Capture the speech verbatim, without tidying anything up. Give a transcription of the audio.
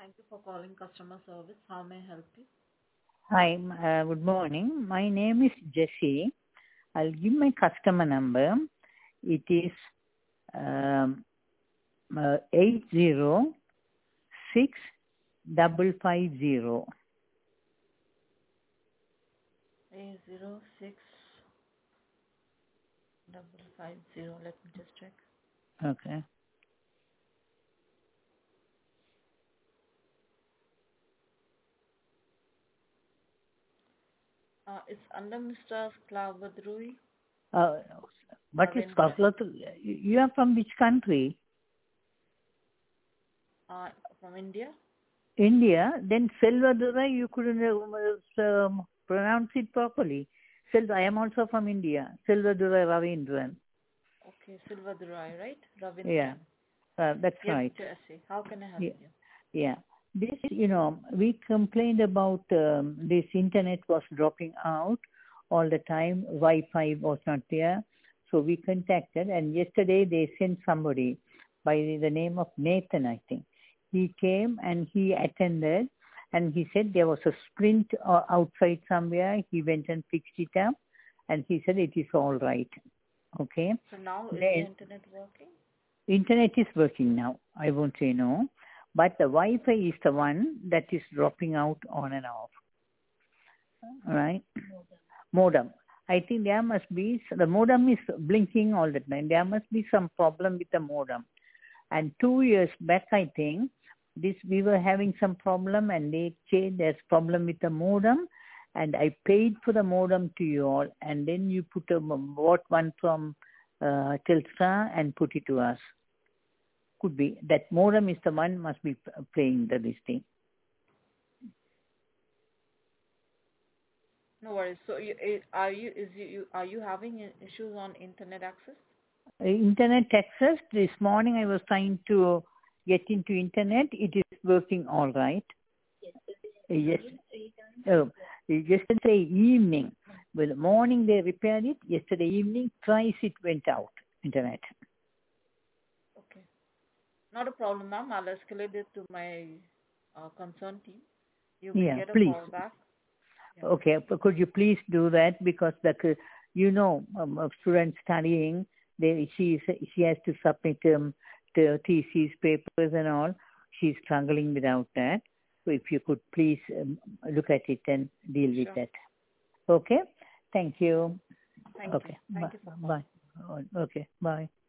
Thank you for calling customer service. How may I help you? Hi, m- uh, good morning. My name is Jessie. I'll give my customer number. It is um, uh, eight zero six double five zero. A zero six double five zero. Let me just check. Okay. Uh, it's under Mister Sklavadrui, Uh, what is Ravindran. Kaklatu? You are from which country? Uh, from India. India. Then Selvadura, you couldn't uh, um, pronounce it properly. Selva, I am also from India. Selvadura Ravindran. Okay, Silvadrai, right? Yeah, Ravindran. uh, that's Yes, right. Jesse. How can I help Yeah. you? Yeah. This, you know, we complained about um, this internet was dropping out all the time. Wi-Fi was not there. So we contacted, and yesterday they sent somebody by the name of Nathan, I think. He came and he attended, and he said there was a splint uh, outside somewhere. He went and fixed it up, and he said it is all right. Okay. So now is the Then internet working? internet is working now. I won't say no. But the Wi-Fi is the one that is dropping out on and off. All right? Modem. I think there must be, the modem is blinking all the time. There must be some problem with the modem. And two years back, I think, this we were having some problem and they changed, there's problem with the modem. And I paid for the modem to you all. And then you put a, bought one from uh, Telstra and put it to us. Could be that modem is the one must be playing the this thing. No worries. So you, eh, are you is you you- are you having i- issues on internet access? Uh, Internet access. This morning I was trying to get into internet. It is working all right. Uh, Yes. Oh, yesterday evening. Well, morning they repaired it. Yesterday evening, twice it went out. Internet. Okay. Not a problem, ma'am. I'll escalate it to my uh, concerned team. You will Yeah, get a please. call back. Yeah. Okay, but could you please do that because the c- you know um, a student studying, they she is- she has to submit um, the thesis papers and all. She's struggling without that. So if you could please um, look at it and deal with Sure. that. Okay. Thank you. Thank you. Okay. Thank Bye. you for calling. Bye. Okay. Bye.